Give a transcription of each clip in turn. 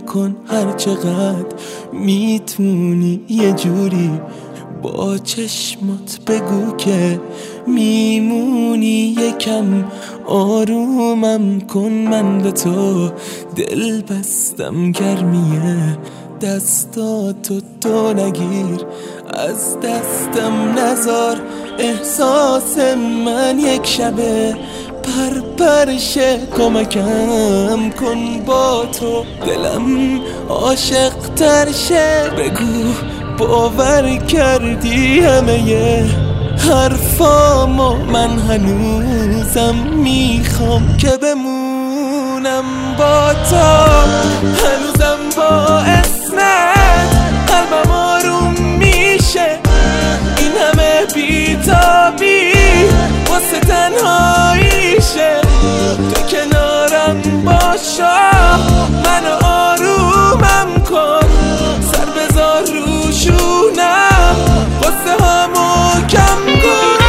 کن هر چقدر میتونی، یه جوری با چشمات بگو که میمونی. یکم آرومم کن، من به تو دل بستم، گرمیه دستاتو تو نگیر، از دستم نزار. احساس من یک شبه پرشه، کمکم کن با تو دلم عاشق تر شه. بگو باور کردی همه حرفامو، من هنوزم میخوام که بمونم با تو. هنوزم با اسمت قلبم آروم میشه، این همه بیتابی واسه تنهاییشه. تو کنارم باشا، منو آرومم کن، سر بذار رو شونم، واسه همو کم کن.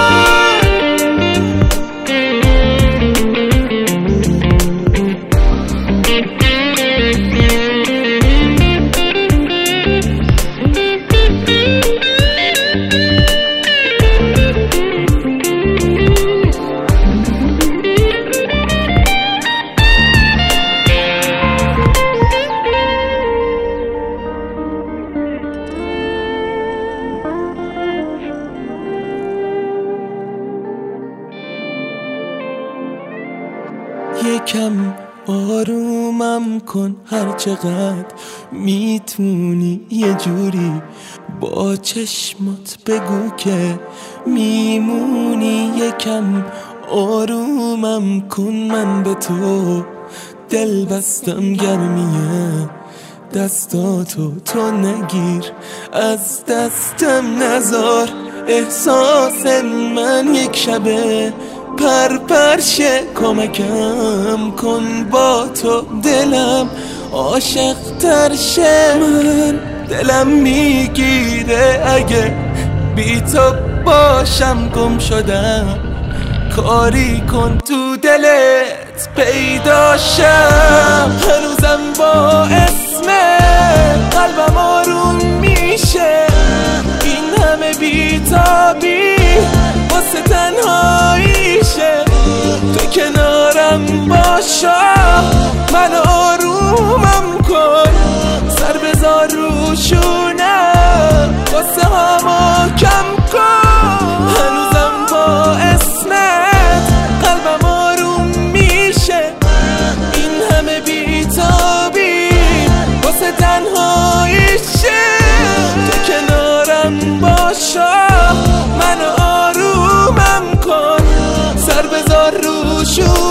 یکم آرومم کن هر چقدر میتونی، یه جوری با چشمات بگو که میمونی. یکم آرومم کن، من به تو دل بستم، گرمیه دستاتو تو نگیر، از دستم نزار. احساس من یک شبه پرشه، کمکم کن با تو دلم عاشق تر شه. من دلم میگیره اگه بی تو باشم، گم شدم کاری کن تو دلت پیدا شم. هنوزم با اسم قلبم آروم میشه، این همه بیتابی واسه تنهاییشه. تو کنارم باشا، منو آرومم کن، سر بذار رو شونم، واسه همو کم کن. هنوزم با اسمت قلبم آروم میشه، این همه بیتابی واسه تنهاییشه. تو کنارم باشا، منو آرومم کن، سر بذار رو شونم.